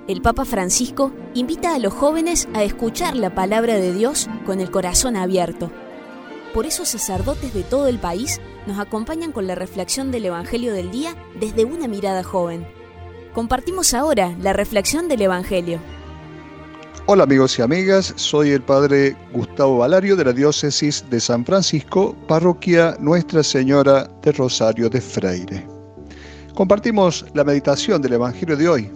El Papa Francisco invita a los jóvenes a escuchar la palabra de Dios con el corazón abierto. Por eso sacerdotes de todo el país nos acompañan con la reflexión del Evangelio del día desde una mirada joven. Compartimos ahora la reflexión del Evangelio. Hola amigos y amigas, soy el Padre Gustavo Valario de la Diócesis de San Francisco, Parroquia Nuestra Señora de Rosario de Freire. Compartimos la meditación del Evangelio de hoy.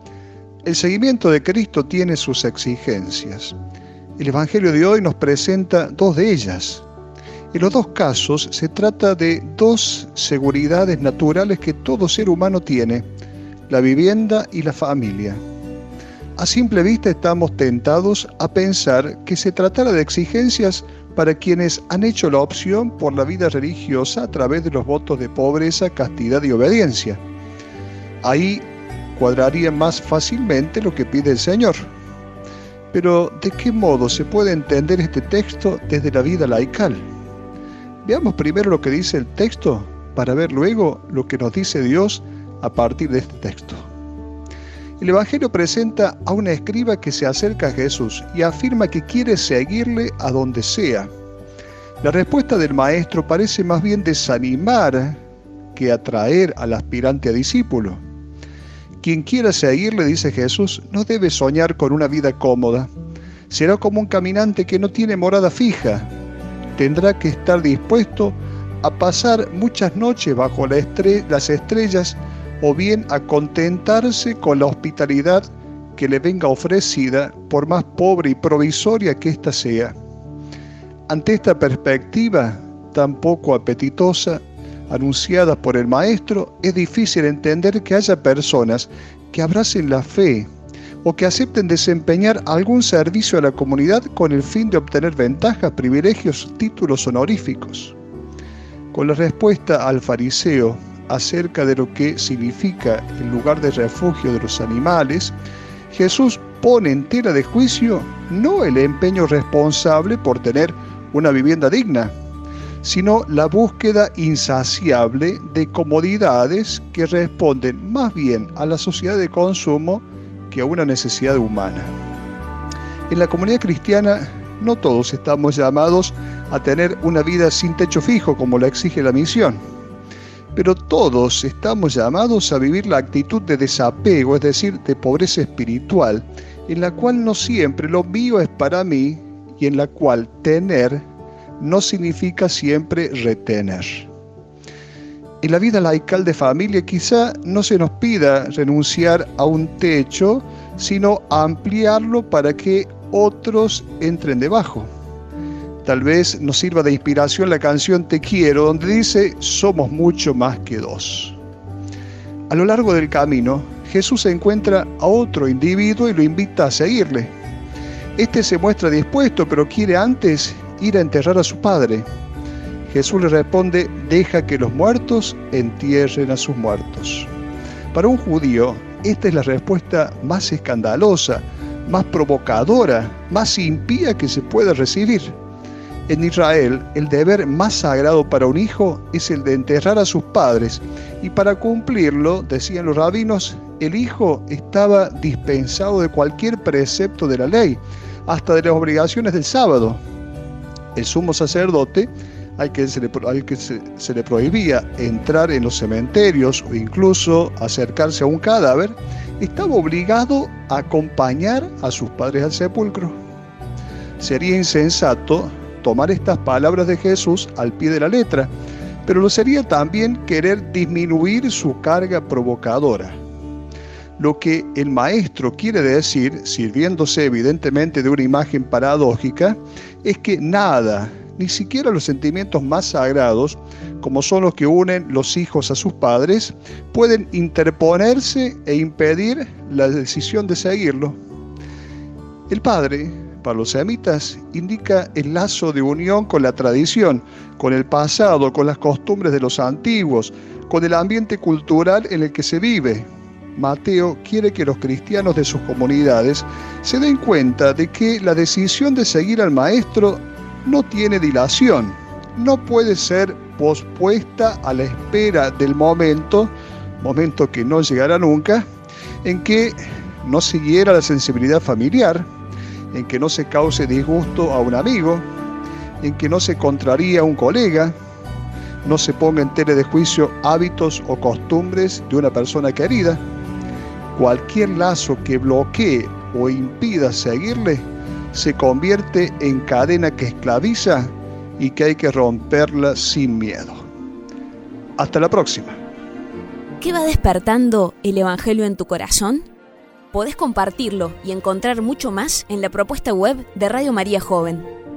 El seguimiento de Cristo tiene sus exigencias. El Evangelio de hoy nos presenta dos de ellas. En los dos casos se trata de dos seguridades naturales que todo ser humano tiene, la vivienda y la familia. A simple vista estamos tentados a pensar que se tratara de exigencias para quienes han hecho la opción por la vida religiosa a través de los votos de pobreza, castidad y obediencia. Ahí cuadraría más fácilmente lo que pide el Señor. Pero, ¿de qué modo se puede entender este texto desde la vida laical? Veamos primero lo que dice el texto para ver luego lo que nos dice Dios a partir de este texto. El Evangelio presenta a una escriba que se acerca a Jesús y afirma que quiere seguirle a donde sea. La respuesta del maestro parece más bien desanimar que atraer al aspirante a discípulo. Quien quiera seguirle, dice Jesús, no debe soñar con una vida cómoda. Será como un caminante que no tiene morada fija. Tendrá que estar dispuesto a pasar muchas noches bajo las estrellas o bien a contentarse con la hospitalidad que le venga ofrecida, por más pobre y provisoria que ésta sea. Ante esta perspectiva tan poco apetitosa, anunciada por el Maestro, es difícil entender que haya personas que abracen la fe o que acepten desempeñar algún servicio a la comunidad con el fin de obtener ventajas, privilegios, títulos honoríficos. Con la respuesta al fariseo acerca de lo que significa el lugar de refugio de los animales, Jesús pone en tela de juicio no el empeño responsable por tener una vivienda digna, sino la búsqueda insaciable de comodidades que responden más bien a la sociedad de consumo que a una necesidad humana. En la comunidad cristiana no todos estamos llamados a tener una vida sin techo fijo como la exige la misión, pero todos estamos llamados a vivir la actitud de desapego, es decir, de pobreza espiritual, en la cual no siempre lo mío es para mí y en la cual tener no significa siempre retener. En la vida laical de familia quizá no se nos pida renunciar a un techo, sino ampliarlo para que otros entren debajo. Tal vez nos sirva de inspiración la canción Te Quiero, donde dice, somos mucho más que dos. A lo largo del camino, Jesús encuentra a otro individuo y lo invita a seguirle. Este se muestra dispuesto, pero quiere antes ir a enterrar a su padre. Jesús le responde, deja que los muertos entierren a sus muertos. Para un judío, esta es la respuesta más escandalosa, más provocadora, más impía que se pueda recibir. En Israel, el deber más sagrado para un hijo es el de enterrar a sus padres, y para cumplirlo, decían los rabinos, el hijo estaba dispensado de cualquier precepto de la ley, hasta de las obligaciones del sábado. El sumo sacerdote, al que se le prohibía entrar en los cementerios o incluso acercarse a un cadáver, estaba obligado a acompañar a sus padres al sepulcro. Sería insensato tomar estas palabras de Jesús al pie de la letra, pero lo sería también querer disminuir su carga provocadora. Lo que el Maestro quiere decir, sirviéndose evidentemente de una imagen paradójica, es que nada, ni siquiera los sentimientos más sagrados, como son los que unen los hijos a sus padres, pueden interponerse e impedir la decisión de seguirlo. El Padre, para los semitas, indica el lazo de unión con la tradición, con el pasado, con las costumbres de los antiguos, con el ambiente cultural en el que se vive. Mateo quiere que los cristianos de sus comunidades se den cuenta de que la decisión de seguir al Maestro no tiene dilación, no puede ser pospuesta a la espera del momento que no llegará nunca, en que no se hiera la sensibilidad familiar, en que no se cause disgusto a un amigo, en que no se contraríe a un colega, no se ponga en tela de juicio hábitos o costumbres de una persona querida. Cualquier lazo que bloquee o impida seguirle se convierte en cadena que esclaviza y que hay que romperla sin miedo. Hasta la próxima. ¿Qué va despertando el Evangelio en tu corazón? Podés compartirlo y encontrar mucho más en la propuesta web de Radio María Joven.